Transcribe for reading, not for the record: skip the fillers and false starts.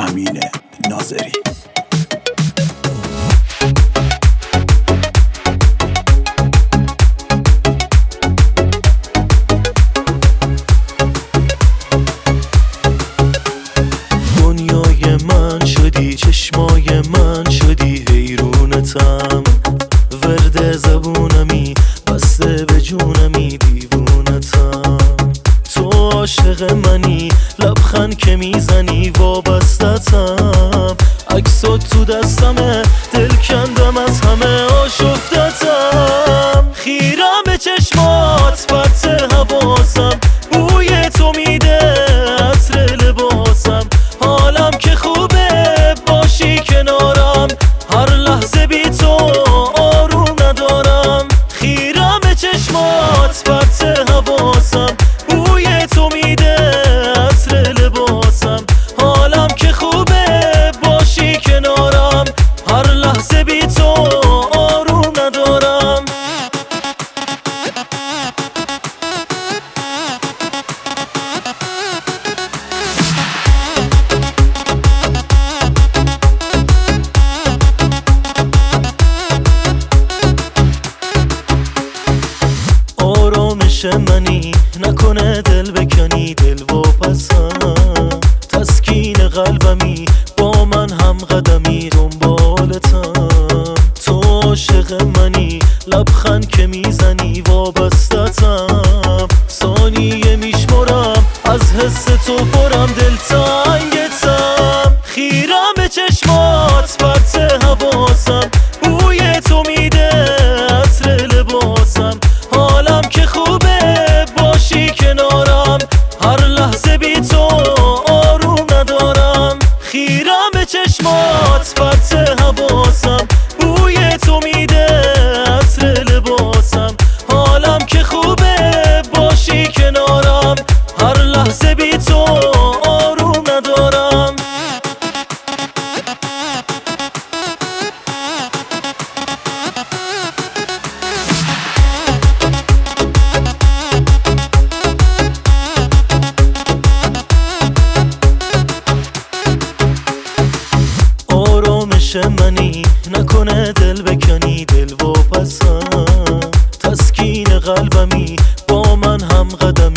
امین ناظری. دنیای من شدی، چشمای من شدی، حیرونتم، ورد زبونمی، بسته به جونمی، دیوونتم. تو عاشق منی، لبخند که میزنی، وابستتم، عکسات تو دستمه، دل کندم از همه، آشفتتم. خیرم به چشمات، پرت حواسم، بوی تو میده عطر لباسم. حالم که خوبه باشی کنارم، هر لحظه بی تو آروم ندارم. خیرم به چشمات، پرت حواسم، بوی تو میده عطر لباسم. حالم که خوبه باشی کنارم، هر لحظه بی تو آروم ندارم. آرامش منی، نکنه دل بکنی، دل واپسم، تسکین قلبمی، با من هم قدمی، دنبالتم. تو عاشق منی، لبخند که میزنی، وابستتم، ثانیه میشمرم، از حس تو پرم، دلتنگتم. خیرم به چشمات، پرت حواسم، بوی تو میده عطر لباسم. حالم که خوبه باشی کنارم، هر لحظه بی تو آروم ندارم. خیرم به چشمات، پرت حواسم، بوی تو میده عطر لباسم. حالم که خوبه باشی کنارم، هر لحظه بی تو آروم ندارم. آرامش منی، نکنه دل بکنی، دل واپسم، تسکین قلبمی، با من هم قدم